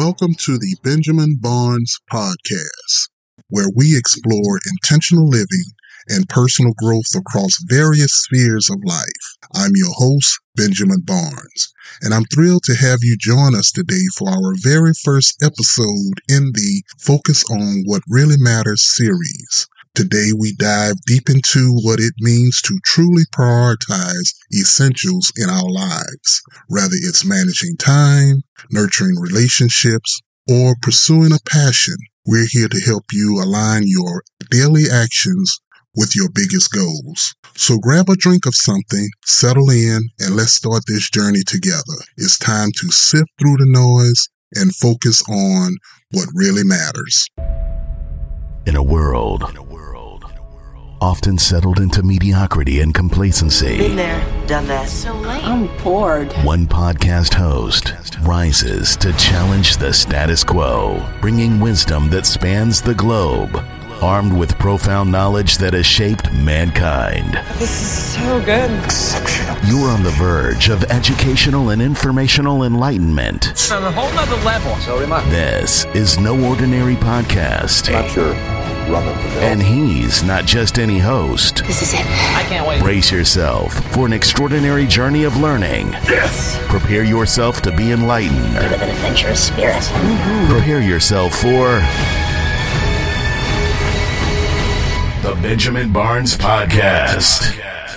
Welcome to the Benjamin Barnes Podcast, where we explore intentional living and personal growth across various spheres of life. I'm your host, Benjamin Barnes, and I'm thrilled to have you join us today for our very first episode in the Focus on What Really Matters series. Today we dive deep into what it means to truly prioritize essentials in our lives, whether it's managing time, nurturing relationships, or pursuing a passion. We're here to help you align your daily actions with your biggest goals. So grab a drink of something, settle in, and let's start this journey together. It's time to sift through the noise and focus on what really matters. In a world often settled into mediocrity and complacency. Been there, done that. So late. I'm bored. One podcast host rises to challenge the status quo, bringing wisdom that spans the globe, armed with profound knowledge that has shaped mankind. This is so good. Exceptional. You're on the verge of educational and informational enlightenment. It's on a whole nother level. So am I. This is No Ordinary Podcast. Not sure. And he's not just any host. This is it. I can't wait. Brace yourself for an extraordinary journey of learning. Yes. Prepare yourself to be enlightened. With an adventurous spirit. Prepare yourself for the Benjamin Barnes Podcast.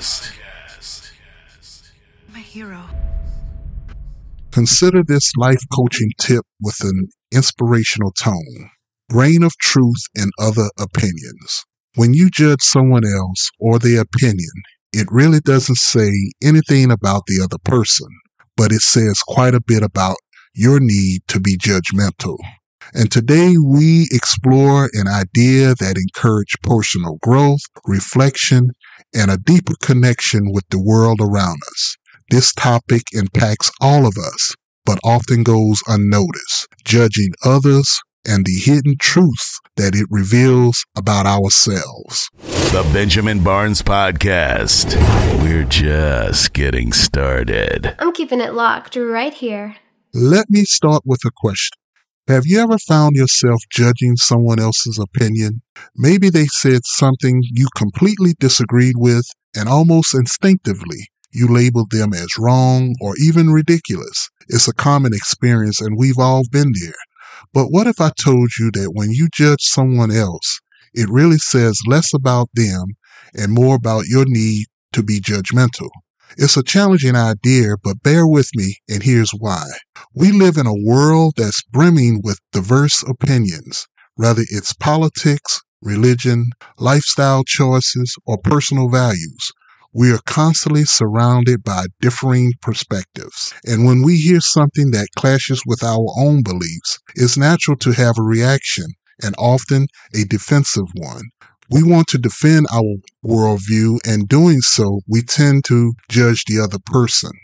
My hero. Consider this life coaching tip with an inspirational tone. Grain of truth and other opinions. When you judge someone else or their opinion, it really doesn't say anything about the other person, but it says quite a bit about your need to be judgmental. And today we explore an idea that encourages personal growth, reflection, and a deeper connection with the world around us. This topic impacts all of us, but often goes unnoticed, judging others and the hidden truth that it reveals about ourselves. The Benjamin Barnes Podcast. We're just getting started. I'm keeping it locked right here. Let me start with a question. Have you ever found yourself judging someone else's opinion? Maybe they said something you completely disagreed with, and almost instinctively, you labeled them as wrong or even ridiculous. It's a common experience, and we've all been there. But what if I told you that when you judge someone else, it really says less about them and more about your need to be judgmental? It's a challenging idea, but bear with me, and here's why. We live in a world that's brimming with diverse opinions, whether it's politics, religion, lifestyle choices, or personal values. We are constantly surrounded by differing perspectives. And when we hear something that clashes with our own beliefs, it's natural to have a reaction, and often a defensive one. We want to defend our worldview, and doing so, we tend to judge the other person.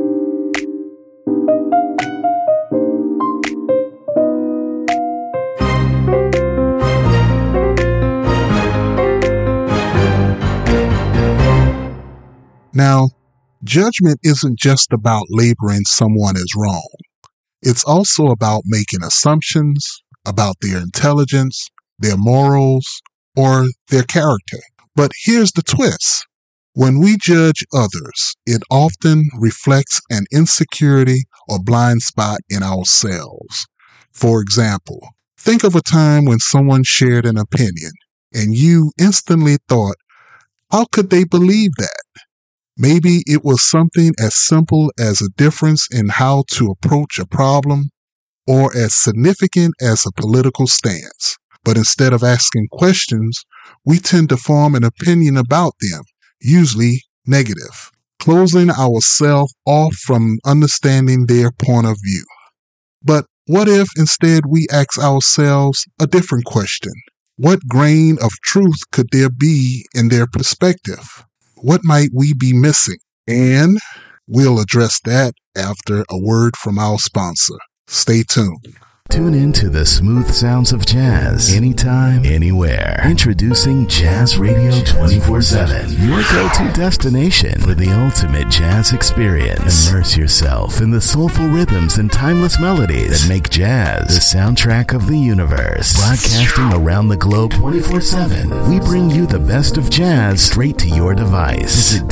Now, judgment isn't just about labeling someone as wrong. It's also about making assumptions about their intelligence, their morals, or their character. But here's the twist. When we judge others, it often reflects an insecurity or blind spot in ourselves. For example, think of a time when someone shared an opinion, and you instantly thought, how could they believe that? Maybe it was something as simple as a difference in how to approach a problem, or as significant as a political stance. But instead of asking questions, we tend to form an opinion about them, usually negative, closing ourselves off from understanding their point of view. But what if instead we ask ourselves a different question? What grain of truth could there be in their perspective? What might we be missing? And we'll address that after a word from our sponsor. Stay tuned. Tune in to the smooth sounds of jazz anytime, anywhere. Introducing Jazz Radio 24/7, your go-to destination for the ultimate jazz experience. Immerse yourself in the soulful rhythms and timeless melodies that make jazz the soundtrack of the universe. Broadcasting around the globe 24/7, we bring you the best of jazz straight to your device. Visit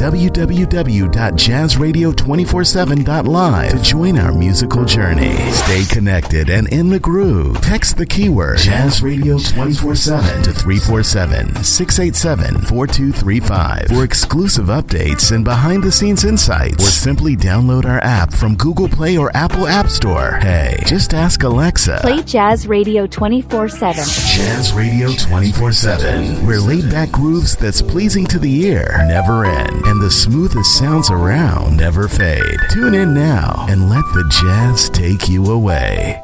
www.jazzradio247.live to join our musical journey. Stay connected and in the groove. Text the keyword Jazz Radio 24/7 to 347-687-4235 for exclusive updates and behind-the-scenes insights, or simply download our app from Google Play or Apple App Store. Hey, just ask Alexa. Play Jazz Radio 24/7. Jazz Radio 24/7, where laid-back grooves that's pleasing to the ear never end, and the smoothest sounds around never fade. Tune in now and let the jazz take you away.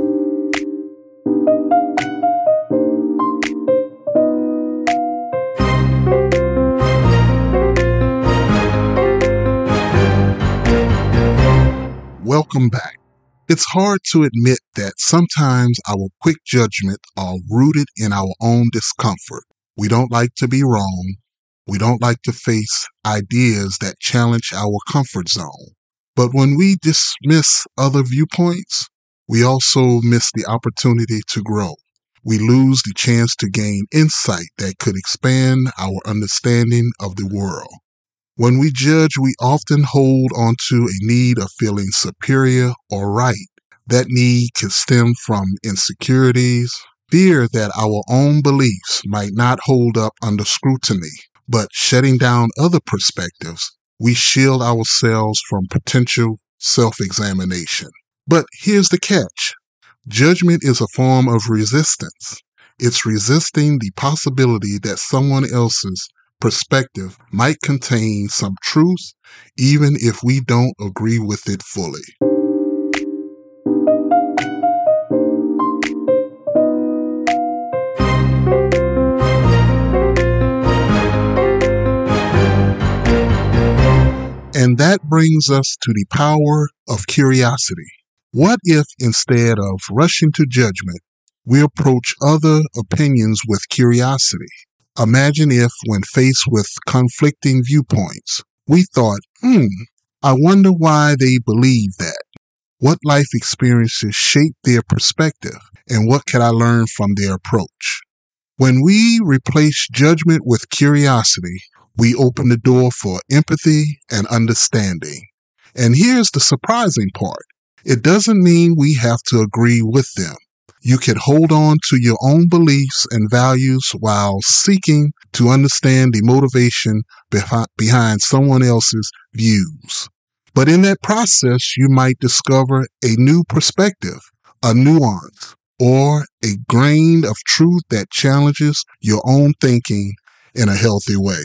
Welcome back. It's hard to admit that sometimes our quick judgment are rooted in our own discomfort. We don't like to be wrong. We don't like to face ideas that challenge our comfort zone. But when we dismiss other viewpoints, we also miss the opportunity to grow. We lose the chance to gain insight that could expand our understanding of the world. When we judge, we often hold on to a need of feeling superior or right. That need can stem from insecurities, fear that our own beliefs might not hold up under scrutiny. But shutting down other perspectives, we shield ourselves from potential self-examination. But here's the catch. Judgment is a form of resistance. It's resisting the possibility that someone else's perspective might contain some truth, even if we don't agree with it fully. And that brings us to the power of curiosity. What if, instead of rushing to judgment, we approach other opinions with curiosity? Imagine if, when faced with conflicting viewpoints, we thought, I wonder why they believe that. What life experiences shape their perspective, and what can I learn from their approach? When we replace judgment with curiosity, we open the door for empathy and understanding. And here's the surprising part. It doesn't mean we have to agree with them. You can hold on to your own beliefs and values while seeking to understand the motivation behind someone else's views. But in that process, you might discover a new perspective, a nuance, or a grain of truth that challenges your own thinking in a healthy way.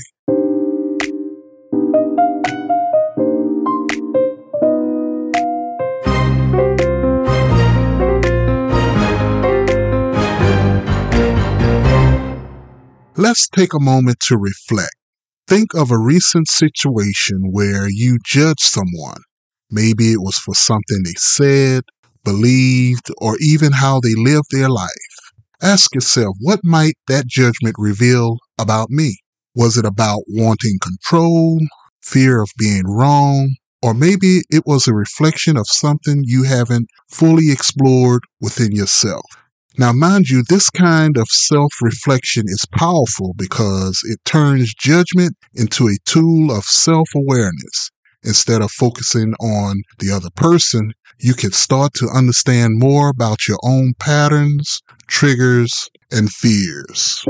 Let's take a moment to reflect. Think of a recent situation where you judged someone. Maybe it was for something they said, believed, or even how they lived their life. Ask yourself, what might that judgment reveal about me? Was it about wanting control, fear of being wrong, or maybe it was a reflection of something you haven't fully explored within yourself? Now, mind you, this kind of self-reflection is powerful because it turns judgment into a tool of self-awareness. Instead of focusing on the other person, you can start to understand more about your own patterns, triggers, and fears.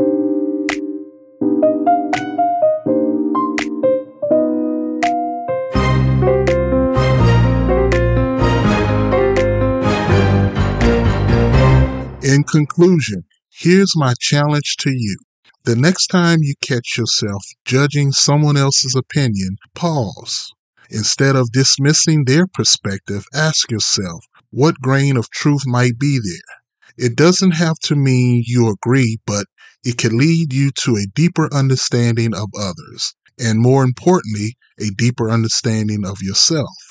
In conclusion, here's my challenge to you. The next time you catch yourself judging someone else's opinion, pause. Instead of dismissing their perspective, ask yourself, what grain of truth might be there? It doesn't have to mean you agree, but it can lead you to a deeper understanding of others, and more importantly, a deeper understanding of yourself.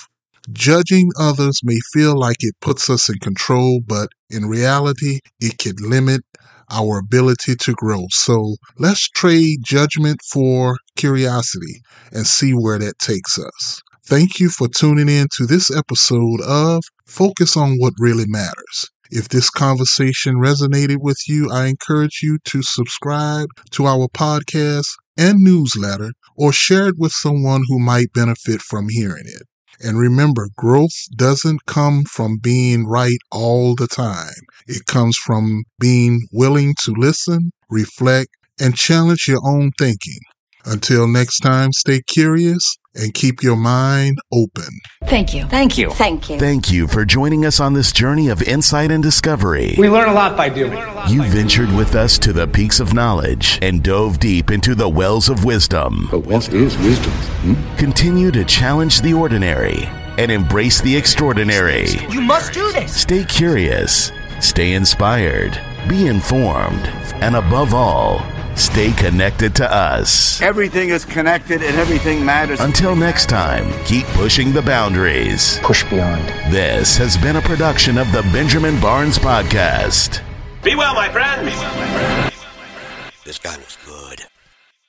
Judging others may feel like it puts us in control, but in reality, it can limit our ability to grow. So let's trade judgment for curiosity and see where that takes us. Thank you for tuning in to this episode of Focus on What Really Matters. If this conversation resonated with you, I encourage you to subscribe to our podcast and newsletter or share it with someone who might benefit from hearing it. And remember, growth doesn't come from being right all the time. It comes from being willing to listen, reflect, and challenge your own thinking. Until next time, stay curious and keep your mind open. Thank you. Thank you. Thank you. Thank you for joining us on this journey of insight and discovery. We learn a lot by doing. You ventured with us to the peaks of knowledge and dove deep into the wells of wisdom. But what is wisdom? Continue to challenge the ordinary and embrace the extraordinary. You must do this. Stay curious, stay inspired, be informed, and above all, stay connected to us. Everything is connected and everything matters. Until next time, keep pushing the boundaries. Push beyond. This has been a production of the Benjamin Barnes Podcast. Be well, my friend. This guy was good.